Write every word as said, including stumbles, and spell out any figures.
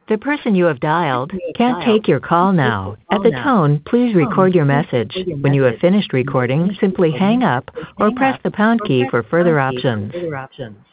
The person you have dialed can't take your call now. At the tone, please record your message. When you have finished recording, simply hang up or press the pound key for further options.